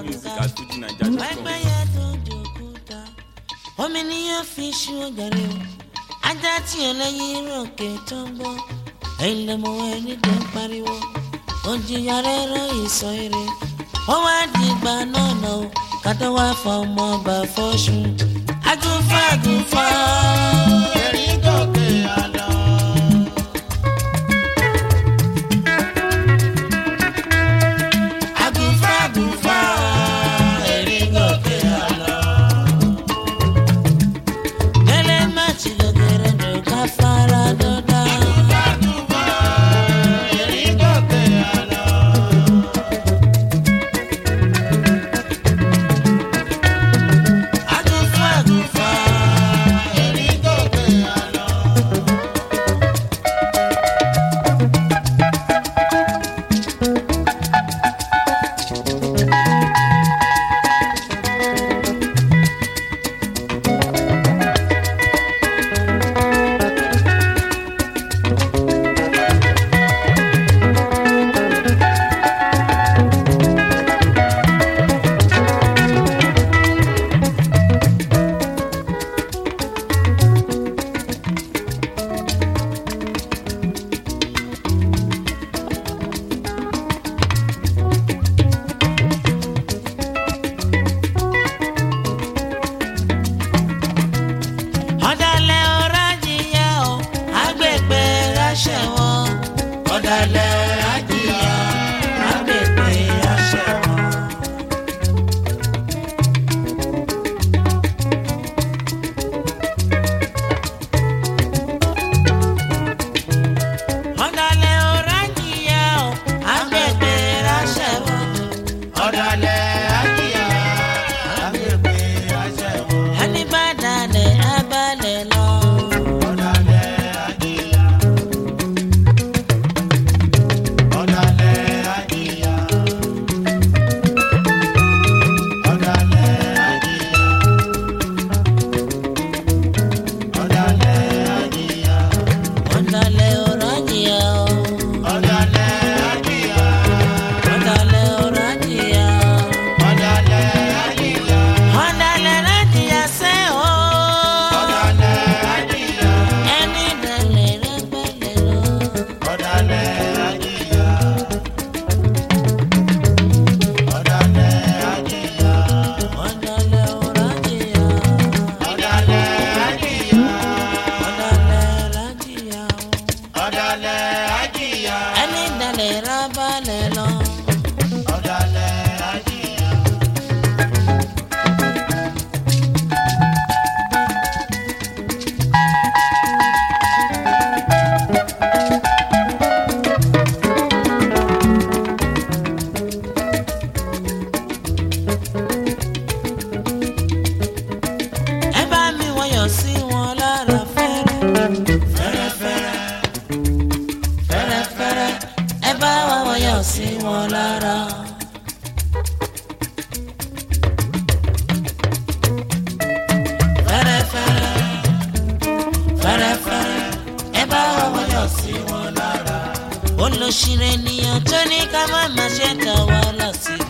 music@fuji-naija.com. pẹ́pẹ́yẹ tó jòkúta omi ni yóò fi ṣú ọ̀gàrí o ajá tí ọlẹ́yìn ròkè tó ń bọ̀ ẹ̀yin lè mọ ẹni tó ń pariwo òjìyà rẹ̀ rọ ìsọ eré wọ́n wá dìgbà náà nà ó kátó wá fọ ọmọ ọba fọ́ṣù agúnfà agúnfà ẹ̀rín gòkè àlọ́. agúnfà agúnfà ẹ̀rín gòkè àlọ́. gẹ́lẹ́ má ti lọ gẹ̀rẹ́ lọ ká fara dọ́dá. Àgùnfà ẹ̀rín gòkè àlọ́. agúnfà agúnfà ẹ̀rín gòkè àlọ́. ọ̀dàlẹ̀ ọ̀rá jìyà o agbègbè ráṣẹ̀ wọn. ọ̀dàlẹ̀ àjíyá. agbègbè ráṣẹ̀ wọn. ọ̀dàlẹ̀ ọ̀rá jìyà o agbègbè ráṣẹ̀ wọn. ọ̀dàlẹ̀ àjíyá. agbègbè àṣẹwọ̀. ẹni bá dalẹ̀ abalẹ̀ lọ. ọ̀dàlẹ̀ àjíyá. ọ̀dàlẹ̀ àjíyá. ọ̀dàlẹ̀ àjíyá. ọ̀dàlẹ̀ àjíyá. ọ̀dàlẹ̀ ọ̀rá jìyà o. ọ̀dàlẹ̀ àjíyá. ọ̀dàlẹ̀ ọ̀rá jìyà. ọ̀dàlẹ̀ àjíyá. ọ̀dàlẹ̀ rẹ̀ jìyà sẹ́ o. ọ̀dàlẹ̀ àjíyá. ẹni dalẹ̀ rẹ̀ gbẹ̀lẹ̀ lọ. ọ̀dàlẹ̀ àjíyá. ọ̀dàlẹ̀ àjíyá. ọ̀dàlẹ̀ ọ̀rá jìyà. ọ̀dàlẹ̀ àjíyá. ọ̀dàlẹ̀ rẹ̀ jìyà o. ọ̀dàlẹ̀ àjíyá. ẹni dalẹ̀ rẹ̀ balẹ̀ lọ. ọ̀dàlẹ̀ àjíyá. ẹ bá mi wọ̀nyọ̀ sí wọn lára fẹ́rẹ́. fẹ́rẹ́fẹ́rẹ́. fẹ́rẹ́fẹ́rẹ́ ẹ bá wa wọ̀nyọ̀ sí wọn lára. fẹ́rẹ́fẹ́rẹ́ fẹ́rẹ́fẹ́rẹ́ ẹ bá wa wọ̀nyọ̀ sí wọn lára. olùsírè ènìyàn tó ní ká má má ṣe dá wa lásìkò.